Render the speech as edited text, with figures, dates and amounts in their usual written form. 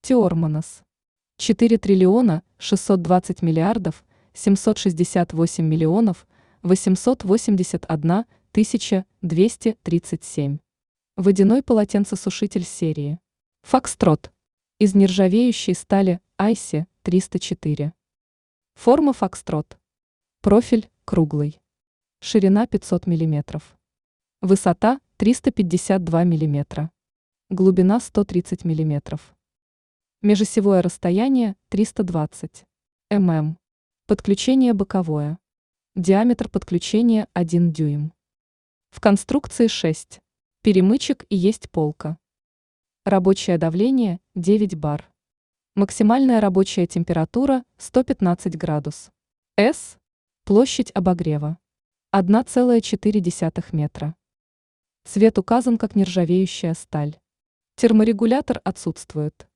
Тиормонос. 4 триллиона 620 миллиардов 768 миллионов 881 тысяча 237. Водяной полотенцесушитель серии Фокстрот из нержавеющей стали Айси 304. Форма Фокстрот. Профиль круглый. Ширина 500 мм. Высота 352 мм. Глубина 130 мм. Межосевое расстояние 320 мм. Подключение боковое. Диаметр подключения 1 дюйм. В конструкции 6 перемычек и есть полка. Рабочее давление 9 бар. Максимальная рабочая температура 115 градус. С. Площадь обогрева 1,4 метра. Цвет указан как нержавеющая сталь. Терморегулятор отсутствует.